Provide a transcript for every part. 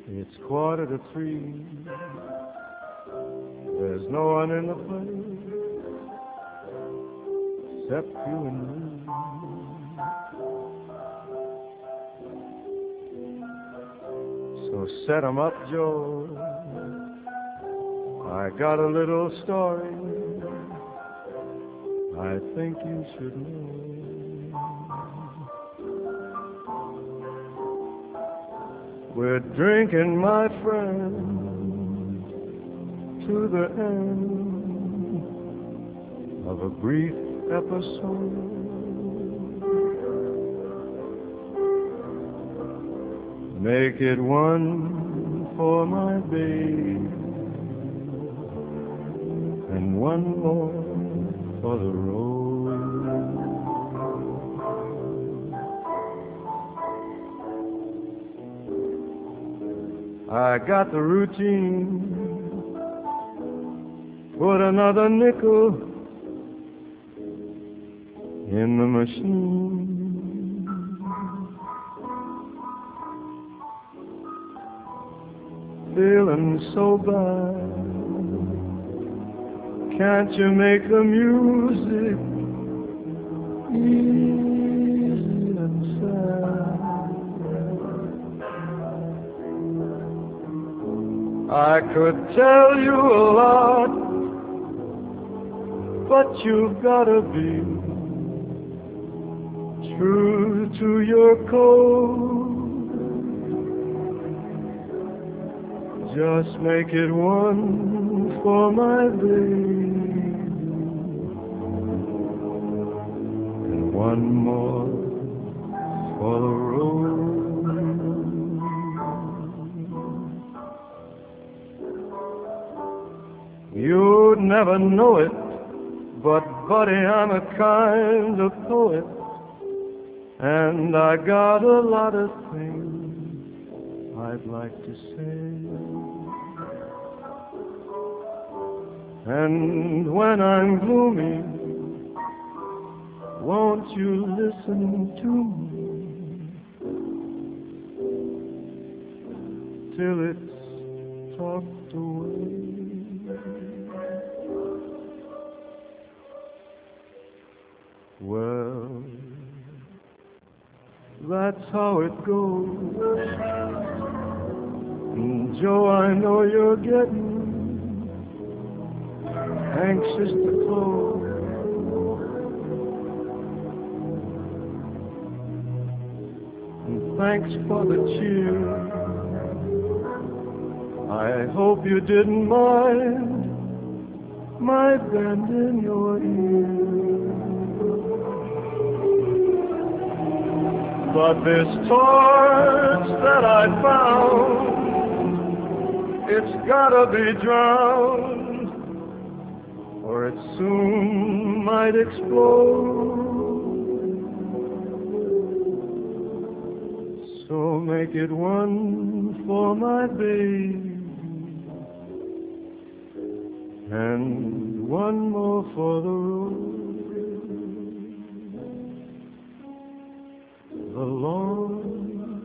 It's 2:45. There's no one in the place except you and me. So set 'em up, Joe. I got a little story I think you should know. We're drinking, my friend, to the end of a brief episode. Make it one for my babe and one more for the road. I got the routine. Put another nickel in the machine. Feeling so bad. Can't you make the music easy and sad? I could tell you a lot, but you've gotta be true to your code. Just make it one for my baby and one more for the road. You'd never know it, but buddy, I'm a kind of poet, and I got a lot of things I'd like to say. And when I'm gloomy, won't you listen to me till it's talked away? Well, that's how it goes. And Joe, I know you're getting anxious to close. And thanks for the cheer. I hope you didn't mind my bending your ear. But this torch that I found, it's gotta be drowned, or it soon might explode. So make it one for my baby and one more for the road. The long,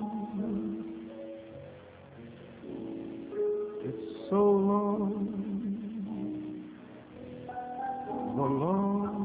it's so long, the long.